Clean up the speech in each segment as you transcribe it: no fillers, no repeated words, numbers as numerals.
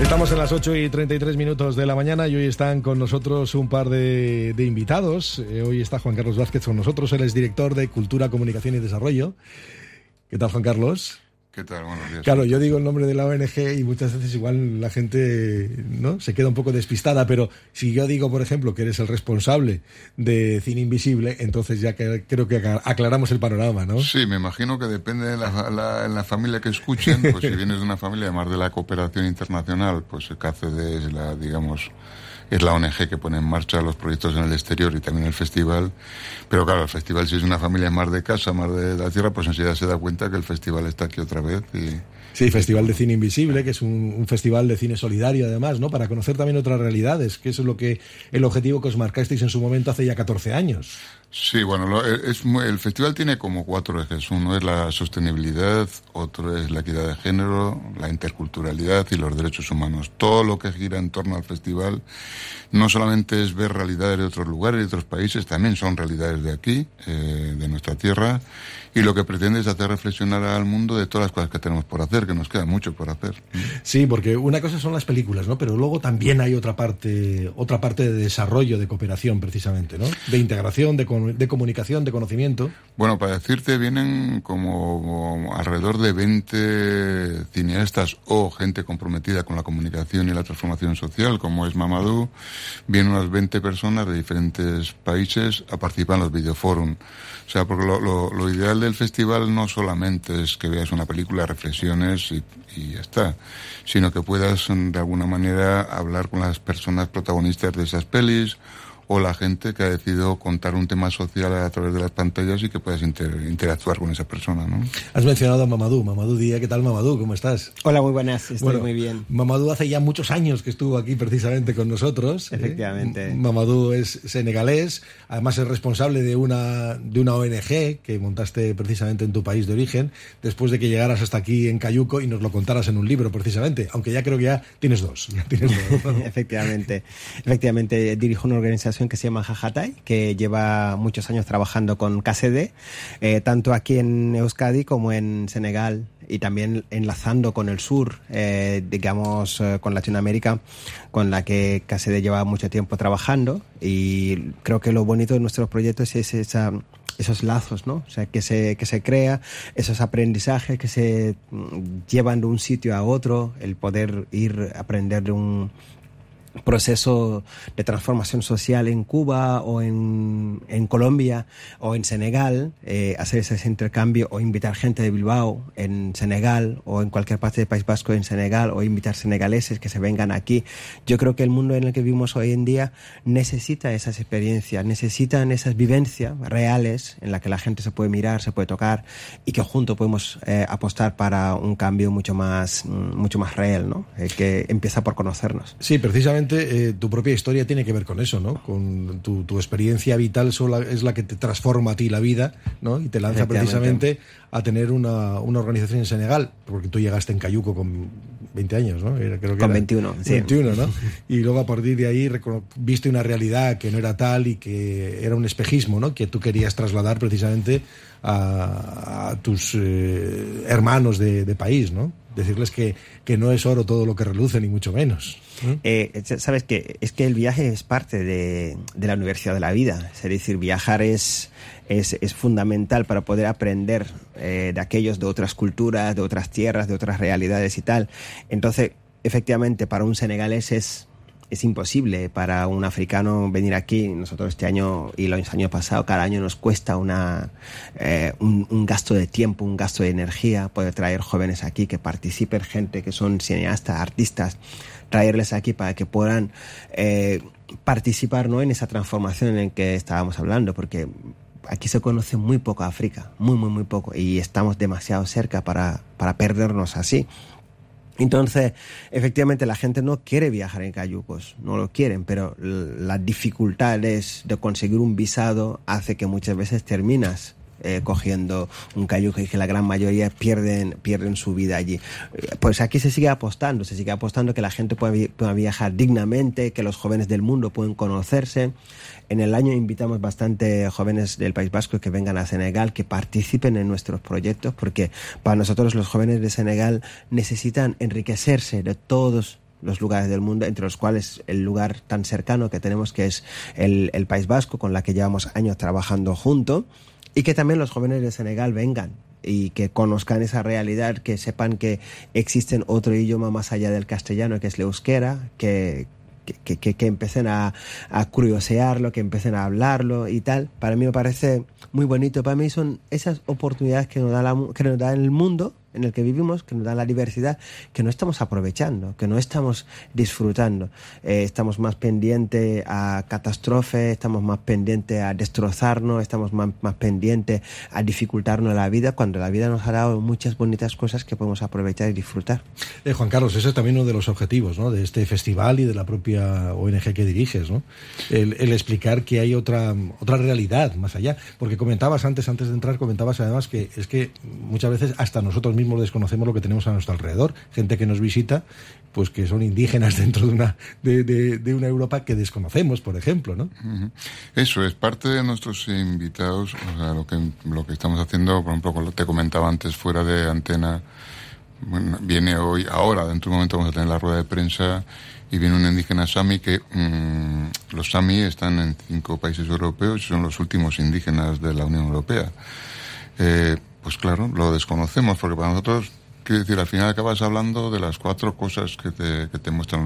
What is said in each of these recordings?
Estamos en las 8:33 de la mañana y hoy están con nosotros un par de invitados. Hoy está Juan Carlos Vázquez con nosotros, él es director de Cultura, Comunicación y Desarrollo. ¿Qué tal, Juan Carlos? ¿Qué tal? Buenos días. Claro, yo digo el nombre de la ONG y muchas veces igual la gente, ¿no?, se queda un poco despistada, pero si yo digo, por ejemplo, que eres el responsable de Cine Invisible, entonces ya creo que aclaramos el panorama, ¿no? Sí, me imagino que depende de la familia que escuchen, pues si vienes de una familia además de la cooperación internacional, pues el CACD es es la ONG que pone en marcha los proyectos en el exterior y también el festival. Pero claro, el festival, si es una familia más de casa, más de la tierra, pues enseguida se da cuenta que el festival está aquí otra vez. Sí, Festival de Cine Invisible, que es un festival de cine solidario además, ¿no? Para conocer también otras realidades, que eso es el objetivo que os marcasteis en su momento hace ya 14 años. Sí, bueno, el festival tiene como 4 ejes. Uno es la sostenibilidad, otro es la equidad de género, la interculturalidad y los derechos humanos. Todo lo que gira en torno al festival no solamente es ver realidades de otros lugares y de otros países, también son realidades de aquí, de nuestra tierra, y lo que pretende es hacer reflexionar al mundo de todas las cosas que tenemos por hacer, que nos queda mucho por hacer. Sí, porque una cosa son las películas, ¿no? Pero luego también hay otra parte de desarrollo, de cooperación, precisamente, ¿no? De integración, de comunicación, de conocimiento. Bueno, para decirte, vienen como alrededor de 20 cineastas o gente comprometida con la comunicación y la transformación social, como es Mamadou. Vienen unas 20 personas de diferentes países a participar en los videoforum. O sea, porque lo ideal del festival no solamente es que veas una película, reflexiones y ya está, sino que puedas de alguna manera hablar con las personas protagonistas de esas pelis, o la gente que ha decidido contar un tema social a través de las pantallas y que puedas interactuar con esa persona, ¿no? Has mencionado a Mamadou Díaz. ¿Qué tal, Mamadou? ¿Cómo estás? Hola, muy buenas. Estoy muy bien. Mamadou hace ya muchos años que estuvo aquí precisamente con nosotros. Efectivamente. Mamadou es senegalés, además es responsable de una ONG que montaste precisamente en tu país de origen, después de que llegaras hasta aquí en Cayuco y nos lo contaras en un libro precisamente, aunque ya creo que ya tienes dos. ¿No? Efectivamente, dirijo una organización que se llama Jajatai, que lleva muchos años trabajando con KCD, tanto aquí en Euskadi como en Senegal, y también enlazando con el sur, con Latinoamérica, con la que KCD lleva mucho tiempo trabajando. Y creo que lo bonito de nuestros proyectos es esos lazos, ¿no? O sea, que se crea, esos aprendizajes que se llevan de un sitio a otro, el poder ir a aprender de un proceso de transformación social en Cuba o en Colombia o en Senegal, hacer ese intercambio o invitar gente de Bilbao en Senegal o en cualquier parte del País Vasco en Senegal, o invitar senegaleses que se vengan aquí. Yo creo que el mundo en el que vivimos hoy en día necesita esas experiencias, necesitan esas vivencias reales en las que la gente se puede mirar, se puede tocar, y que juntos podemos apostar para un cambio mucho más real, ¿no? Que empieza por conocernos. Sí, precisamente tu propia historia tiene que ver con eso, ¿no? Con tu experiencia vital es la que te transforma a ti la vida, ¿no? Y te lanza precisamente a tener una organización en Senegal, porque tú llegaste en Cayuco con 20 años, ¿no? Creo que con 21, sí. 21, ¿no? Y luego a partir de ahí viste una realidad que no era tal y que era un espejismo, ¿no? Que tú querías trasladar precisamente a tus hermanos de país, ¿no? Decirles que no es oro todo lo que reluce, ni mucho menos. Sabes que es que el viaje es parte de la universidad de la vida. Es decir, viajar es fundamental para poder aprender de aquellos de otras culturas, de otras tierras, de otras realidades y tal. Entonces, efectivamente, para un senegalés es imposible, para un africano venir aquí. Nosotros este año y los años pasados, cada año nos cuesta un gasto de tiempo, un gasto de energía, poder traer jóvenes aquí, que participen, gente que son cineastas, artistas, traerles aquí para que puedan participar, ¿no?, en esa transformación en la que estábamos hablando, porque aquí se conoce muy poco África, muy poco, y estamos demasiado cerca para perdernos así. Entonces, efectivamente, la gente no quiere viajar en cayucos, no lo quieren, pero las dificultades de conseguir un visado hace que muchas veces terminas cogiendo un cayuco, y que la gran mayoría pierden su vida allí. Pues aquí se sigue apostando que la gente pueda viajar dignamente, que los jóvenes del mundo pueden conocerse. En el año invitamos bastante jóvenes del País Vasco que vengan a Senegal, que participen en nuestros proyectos, porque para nosotros los jóvenes de Senegal necesitan enriquecerse de todos los lugares del mundo, entre los cuales el lugar tan cercano que tenemos, que es el País Vasco, con la que llevamos años trabajando juntos, y que también los jóvenes de Senegal vengan y que conozcan esa realidad, que sepan que existe otro idioma más allá del castellano, que es el euskera, que empiecen a curiosearlo, que empiecen a hablarlo y tal. Para mí me parece muy bonito. Para mí son esas oportunidades que nos da el mundo en el que vivimos, que nos da la diversidad, que no estamos aprovechando, que no estamos disfrutando. Estamos más pendientes a catástrofes, estamos más pendientes a destrozarnos, estamos más pendientes a dificultarnos la vida, cuando la vida nos ha dado muchas bonitas cosas que podemos aprovechar y disfrutar. Juan Carlos, ese es también uno de los objetivos, ¿no?, de este festival y de la propia ONG que diriges, ¿no? El explicar que hay otra realidad más allá. Porque comentabas antes de entrar, además que es que muchas veces hasta nosotros mismos desconocemos lo que tenemos a nuestro alrededor. Gente que nos visita, pues que son indígenas dentro de una Europa que desconocemos, por ejemplo, ¿no? Eso es parte de nuestros invitados. O sea, lo que estamos haciendo, por ejemplo, como te comentaba antes fuera de antena, bueno, viene ahora, dentro de un momento vamos a tener la rueda de prensa y viene un indígena Sami que los Sami están en 5 países europeos y son los últimos indígenas de la Unión Europea. Pues claro, lo desconocemos porque para nosotros, quiero decir, al final acabas hablando de las 4 cosas que te muestran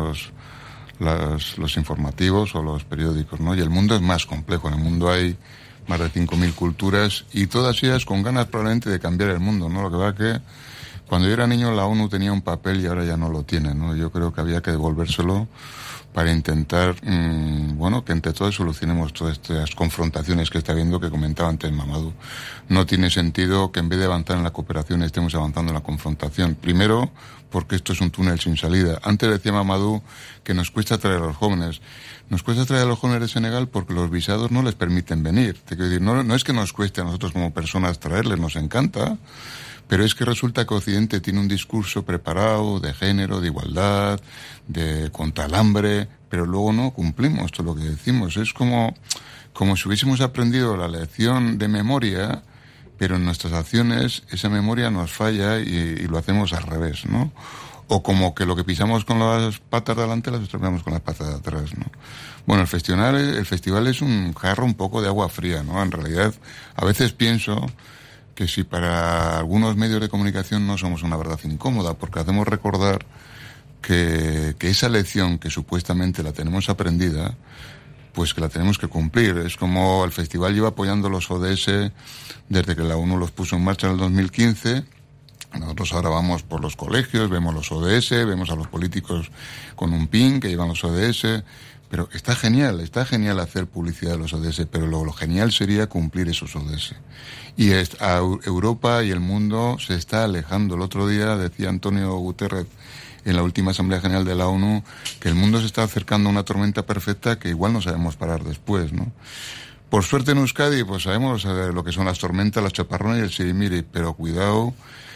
los informativos o los periódicos, ¿no? Y el mundo es más complejo. En el mundo hay más de 5.000 culturas y todas ellas con ganas probablemente de cambiar el mundo, ¿no? Lo que va que cuando yo era niño la ONU tenía un papel y ahora ya no lo tiene, ¿no? Yo creo que había que devolvérselo para intentar, que entre todos solucionemos todas estas confrontaciones que está habiendo, que comentaba antes Mamadou. No tiene sentido que en vez de avanzar en la cooperación estemos avanzando en la confrontación. Primero, porque esto es un túnel sin salida. Antes decía Mamadou que nos cuesta traer a los jóvenes. Nos cuesta traer a los jóvenes de Senegal porque los visados no les permiten venir. Te quiero decir, no es que nos cueste a nosotros como personas traerles, nos encanta, pero es que resulta que Occidente tiene un discurso preparado de género, de igualdad, contra el hambre, pero luego no cumplimos todo lo que decimos. Es como si hubiésemos aprendido la lección de memoria, pero en nuestras acciones esa memoria nos falla y lo hacemos al revés, ¿no? O como que lo que pisamos con las patas de adelante las estropeamos con las patas de atrás, ¿no? Bueno, el festival es un jarro un poco de agua fría, ¿no? En realidad, a veces pienso que si para algunos medios de comunicación no somos una verdad incómoda, porque hacemos recordar que esa lección que supuestamente la tenemos aprendida, pues que la tenemos que cumplir. Es como el festival lleva apoyando los ODS desde que la ONU los puso en marcha en el 2015. Nosotros ahora vamos por los colegios, vemos los ODS, vemos a los políticos con un pin que llevan los ODS, pero está genial hacer publicidad de los ODS, pero lo genial sería cumplir esos ODS. Y Europa y el mundo se está alejando. El otro día decía Antonio Guterres en la última Asamblea General de la ONU que el mundo se está acercando a una tormenta perfecta que igual no sabemos parar después, ¿no? Por suerte en Euskadi pues sabemos lo que son las tormentas, los chaparrones y el sirimiri, pero cuidado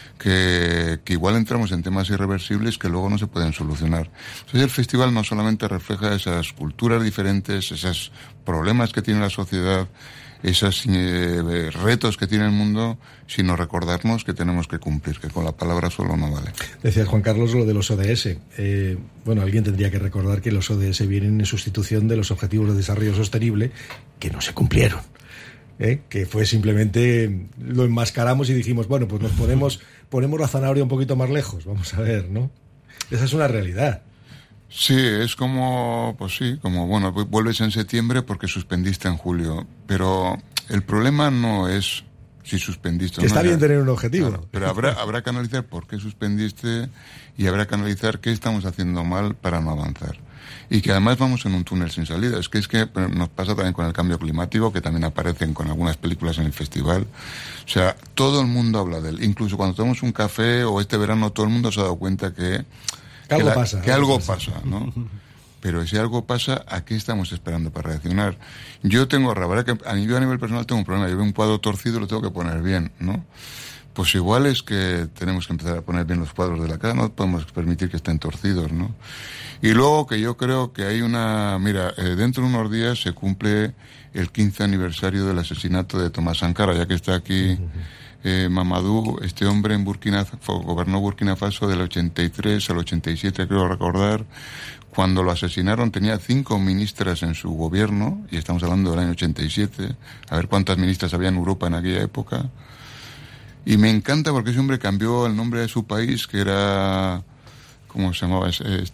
que igual entramos en temas irreversibles que luego no se pueden solucionar. Entonces el festival no solamente refleja esas culturas diferentes, esos problemas que tiene la sociedad, esos retos que tiene el mundo, sino recordarnos que tenemos que cumplir, que con la palabra solo no vale. Decía Juan Carlos lo de los ODS. Alguien tendría que recordar que los ODS vienen en sustitución de los Objetivos de Desarrollo Sostenible que no se cumplieron. Que fue simplemente, lo enmascaramos y dijimos, bueno, pues nos ponemos la zanahoria un poquito más lejos, vamos a ver, ¿no? Esa es una realidad. Sí, es como vuelves en septiembre porque suspendiste en julio, pero el problema no es si suspendiste o no. Que está bien tener un objetivo. Claro, pero habrá que analizar por qué suspendiste y habrá que analizar qué estamos haciendo mal para no avanzar. Y que además vamos en un túnel sin salida. Es que nos pasa también con el cambio climático, que también aparecen con algunas películas en el festival. O sea, todo el mundo habla de él. Incluso cuando tomamos un café o este verano, todo el mundo se ha dado cuenta que algo pasa, ¿no? Pero si algo pasa, ¿a qué estamos esperando para reaccionar? Yo tengo a nivel personal tengo un problema. Yo veo un cuadro torcido y lo tengo que poner bien, ¿no? Pues igual es que tenemos que empezar a poner bien los cuadros de la casa, no podemos permitir que estén torcidos, ¿no? Y luego que yo creo que hay dentro de unos días se cumple el 15 aniversario del asesinato de Tomás Sankara, ya que está aquí Mamadou, este hombre gobernó Burkina Faso del 83 al 87, creo recordar. Cuando lo asesinaron tenía 5 ministras en su gobierno, y estamos hablando del año 87, a ver cuántas ministras había en Europa en aquella época. Y me encanta porque ese hombre cambió el nombre de su país, que era, ¿cómo se llamaba?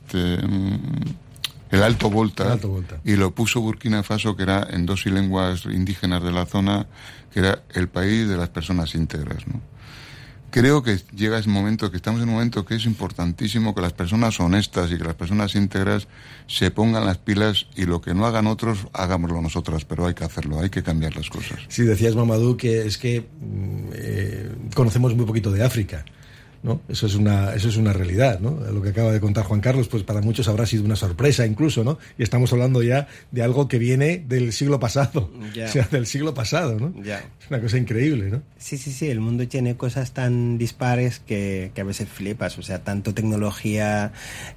El Alto Volta, y lo puso Burkina Faso, que era en 2 lenguas indígenas de la zona, que era el país de las personas íntegras, ¿no? Creo que llega ese momento, que estamos en un momento que es importantísimo que las personas honestas y que las personas íntegras se pongan las pilas, y lo que no hagan otros, hagámoslo nosotras, pero hay que hacerlo, hay que cambiar las cosas. Sí, decías, Mamadou, que es que conocemos muy poquito de África, ¿no? Eso es una realidad, ¿no? Lo que acaba de contar Juan Carlos, pues para muchos habrá sido una sorpresa incluso, ¿no? Y estamos hablando ya de algo que viene del siglo pasado, o sea, del siglo pasado, ¿no? Es una cosa increíble, ¿no? Sí, el mundo tiene cosas tan dispares que a veces flipas, o sea, tanto tecnología,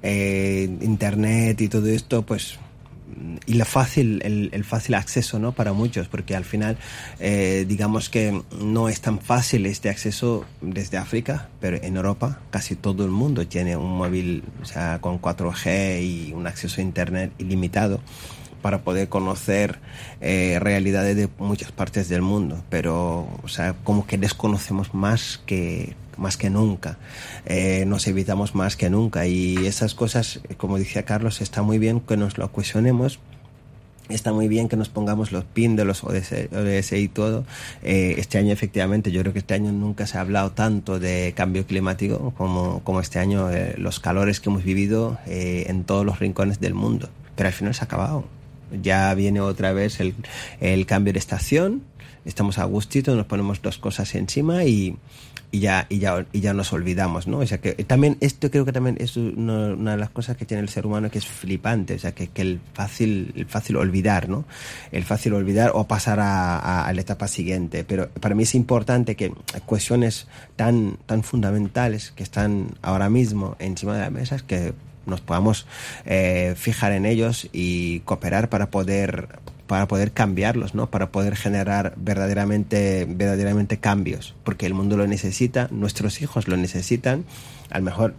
internet y todo esto, pues, y el fácil acceso, ¿no? Para muchos, porque al final digamos que no es tan fácil este acceso desde África, pero en Europa casi todo el mundo tiene un móvil, o sea, con 4G y un acceso a internet ilimitado para poder conocer realidades de muchas partes del mundo, pero, o sea, como que desconocemos más que nunca, nos evitamos más que nunca, y esas cosas, como decía Carlos, está muy bien que nos lo cuestionemos, está muy bien que nos pongamos los pin de los ODS y todo. Este año, efectivamente, yo creo que este año nunca se ha hablado tanto de cambio climático como este año, los calores que hemos vivido en todos los rincones del mundo, pero al final se ha acabado. Ya viene otra vez el cambio de estación, estamos a gustito, nos ponemos 2 cosas encima y ya nos olvidamos, ¿no? O sea, que también esto creo que también es una de las cosas que tiene el ser humano, que es flipante, o sea, que el fácil olvidar, ¿no? El fácil olvidar o pasar a la etapa siguiente. Pero para mí es importante que cuestiones tan fundamentales que están ahora mismo encima de la mesa, es que nos podamos fijar en ellos y cooperar para poder cambiarlos, ¿no? Para poder generar verdaderamente cambios, porque el mundo lo necesita, nuestros hijos lo necesitan. A lo mejor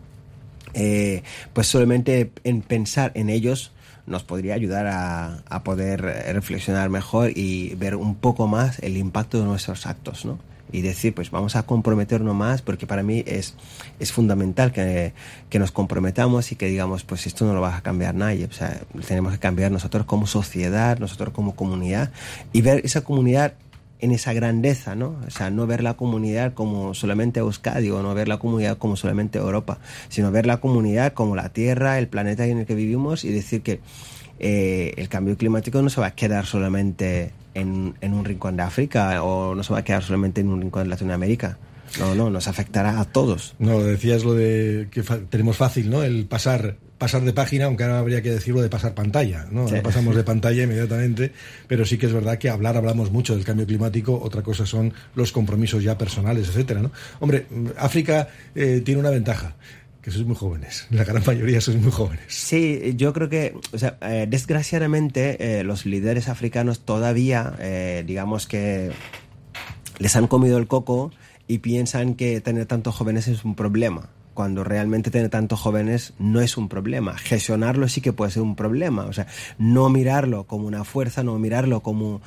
pues solamente en pensar en ellos nos podría ayudar a poder reflexionar mejor y ver un poco más el impacto de nuestros actos, ¿no? Y decir, pues vamos a comprometernos más, porque para mí es fundamental que nos comprometamos y que digamos, pues esto no lo va a cambiar nadie, o sea, tenemos que cambiar nosotros como sociedad, nosotros como comunidad, y ver esa comunidad en esa grandeza, ¿no? O sea, no ver la comunidad como solamente Euskadi, o no ver la comunidad como solamente Europa, sino ver la comunidad como la Tierra, el planeta en el que vivimos, y decir que el cambio climático no se va a quedar solamente en un rincón de África, o no se va a quedar solamente en un rincón de Latinoamérica. No, nos afectará a todos. No, decías lo de que tenemos fácil, ¿no? El pasar de página, aunque ahora habría que decirlo de pasar pantalla, ¿no? Ahora pasamos de pantalla inmediatamente, pero sí que es verdad que hablamos mucho del cambio climático, otra cosa son los compromisos ya personales, etcétera, ¿no? Hombre, África tiene una ventaja, que sois muy jóvenes, la gran mayoría sois muy jóvenes. Sí, yo creo que, o sea, desgraciadamente los líderes africanos todavía, digamos que les han comido el coco y piensan que tener tantos jóvenes es un problema, cuando realmente tener tantos jóvenes no es un problema. Gestionarlo sí que puede ser un problema, o sea, no mirarlo como una fuerza, no mirarlo como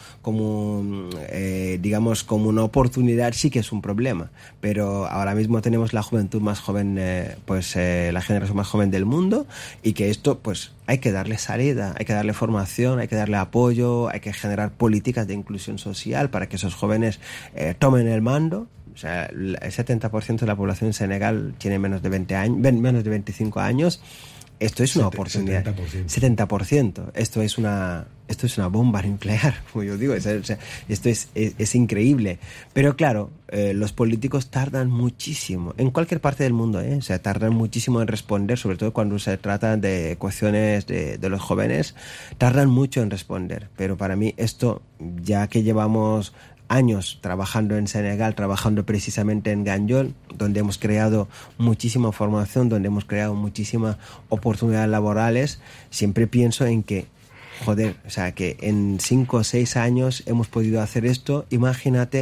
digamos, como una oportunidad, sí que es un problema. Pero ahora mismo tenemos la juventud más joven, la generación más joven del mundo, y que esto, pues, hay que darle salida, hay que darle formación, hay que darle apoyo, hay que generar políticas de inclusión social para que esos jóvenes tomen el mando. O sea, el 70% de la población en Senegal tiene menos de 25 años. Esto es una oportunidad. 70%. Esto es una bomba nuclear, como yo digo. O sea, esto es increíble. Pero claro, los políticos tardan muchísimo, en cualquier parte del mundo, o sea, tardan muchísimo en responder, sobre todo cuando se trata de cuestiones de los jóvenes, tardan mucho en responder. Pero para mí esto, ya que llevamos años trabajando en Senegal, trabajando precisamente en Ganjol, donde hemos creado muchísima formación, donde hemos creado muchísimas oportunidades laborales, siempre pienso en que, o sea, que en 5 o 6 años hemos podido hacer esto. Imagínate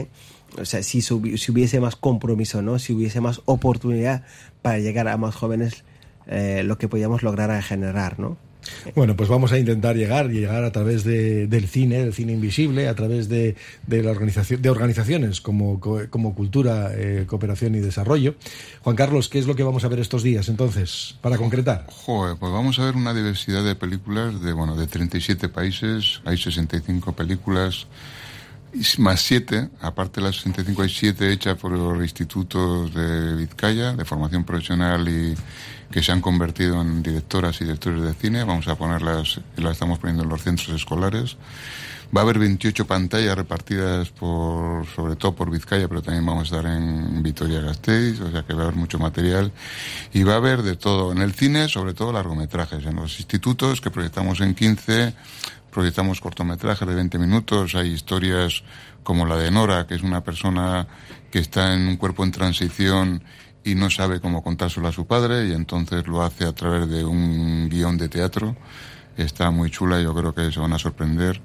o sea, si hubiese más compromiso, ¿no? Si hubiese más oportunidad para llegar a más jóvenes, lo que podíamos lograr a generar, ¿no? Bueno, pues vamos a intentar llegar a través del cine invisible, a través de la organización, de organizaciones como Cultura, Cooperación y Desarrollo. Juan Carlos, ¿qué es lo que vamos a ver estos días, entonces, para concretar? Pues vamos a ver una diversidad de películas de 37 países, hay 65 películas, más 7, aparte de las 65 hay 7 hechas por los institutos de Vizcaya, de formación profesional y que se han convertido en directoras y directores de cine. Vamos a ponerlas, las estamos poniendo en los centros escolares. Va a haber 28 pantallas repartidas sobre todo por Vizcaya, pero también vamos a estar en Vitoria-Gasteiz, o sea que va a haber mucho material. Y va a haber de todo. En el cine, sobre todo largometrajes. En los institutos, que proyectamos en 15, proyectamos cortometrajes de 20 minutos. Hay historias como la de Nora, que es una persona que está en un cuerpo en transición y no sabe cómo contárselo a su padre, y entonces lo hace a través de un guión de teatro. Está muy chula, yo creo que se van a sorprender.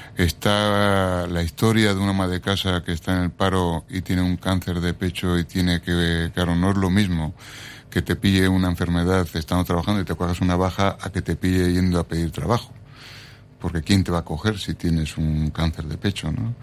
Está la historia de una ama de casa que está en el paro y tiene un cáncer de pecho y tiene que, claro, no es lo mismo que te pille una enfermedad estando trabajando y te cojas una baja a que te pille yendo a pedir trabajo. Porque ¿quién te va a coger si tienes un cáncer de pecho, no?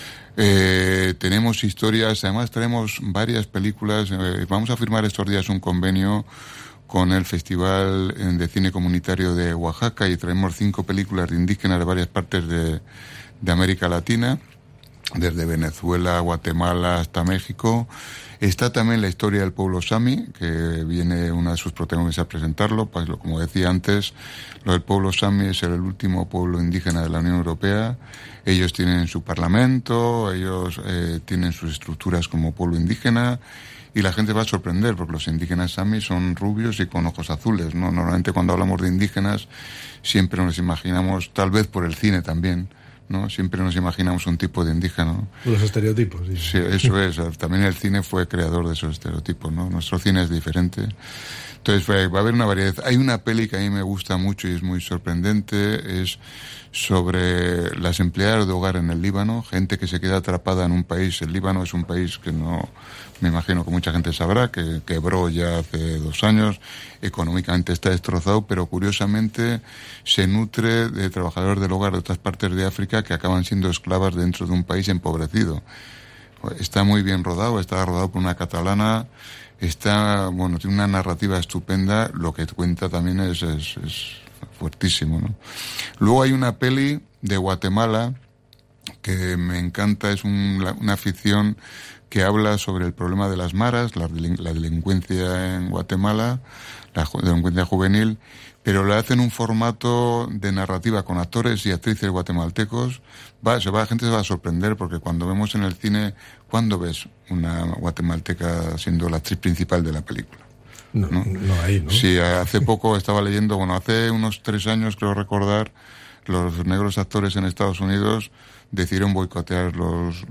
Tenemos historias, además tenemos varias películas. Vamos a firmar estos días un convenio con el Festival de Cine Comunitario de Oaxaca y traemos 5 películas de indígenas de varias partes de América Latina, desde Venezuela, Guatemala hasta México. Está también la historia del pueblo Sami, que viene una de sus protagonistas a presentarlo. Pues, como decía antes, lo del pueblo Sami es el último pueblo indígena de la Unión Europea. Ellos tienen su parlamento, ellos tienen sus estructuras como pueblo indígena, y la gente va a sorprender porque los indígenas Sami son rubios y con ojos azules, ¿no? Normalmente cuando hablamos de indígenas siempre nos imaginamos, tal vez por el cine también, ¿no? Siempre nos imaginamos un tipo de indígena, ¿no? Los estereotipos. Sí, sí, eso es. También el cine fue creador de esos estereotipos, ¿no? Nuestro cine es diferente. Entonces va a haber una variedad. Hay una peli que a mí me gusta mucho y es muy sorprendente, es sobre las empleadas de hogar en el Líbano, gente que se queda atrapada en un país. El Líbano es un país que no, me imagino que mucha gente sabrá, que quebró ya hace 2 años, económicamente está destrozado, pero curiosamente se nutre de trabajadores del hogar de otras partes de África que acaban siendo esclavas dentro de un país empobrecido. Está muy bien rodado, está rodado por una catalana, tiene una narrativa estupenda, lo que cuenta también es fuertísimo, ¿no? Luego hay una peli de Guatemala que me encanta, es una ficción que habla sobre el problema de las maras, la delincuencia en Guatemala, la delincuencia juvenil, pero la hace en un formato de narrativa con actores y actrices guatemaltecos. La gente se va a sorprender porque cuando vemos en el cine, ¿cuándo ves una guatemalteca siendo la actriz principal de la película? No hay, ¿no? Sí, hace poco estaba leyendo, hace unos 3 años, creo recordar, los negros actores en Estados Unidos decidieron boicotear los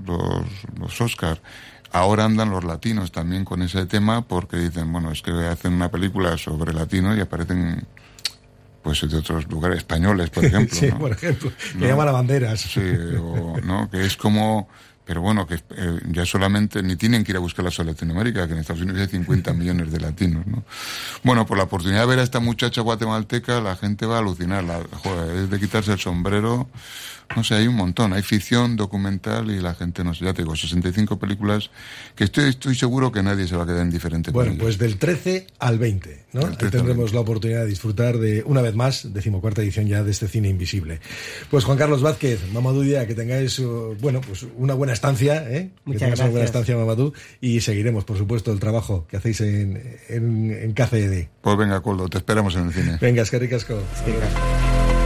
Oscar. Ahora andan los latinos también con ese tema porque dicen, es que hacen una película sobre latinos y aparecen pues de otros lugares, españoles, por ejemplo. Sí, ¿no? por ejemplo, que llaman a banderas. Sí, que es como... Pero que ya solamente ni tienen que ir a buscarlas a Latinoamérica, que en Estados Unidos hay 50 millones de latinos, ¿no? Por la oportunidad de ver a esta muchacha guatemalteca, la gente va a alucinar. Es de quitarse el sombrero. No sé, hay un montón. Hay ficción, documental y la gente, no sé, ya te digo, 65 películas que estoy seguro que nadie se va a quedar indiferente. Bueno, pues del 13 al 20, ¿no? Ahí tendremos la oportunidad de disfrutar de, una vez más, 14ª edición ya de este cine invisible. Pues Juan Carlos Vázquez, Mamadou Dia, que tengáis, pues una buena estancia, ¿eh? Muchas gracias. Una buena estancia, Mamadou, y seguiremos, por supuesto, el trabajo que hacéis en KCED. Pues venga, Coldo, te esperamos en el cine. Venga, eskerrik asko.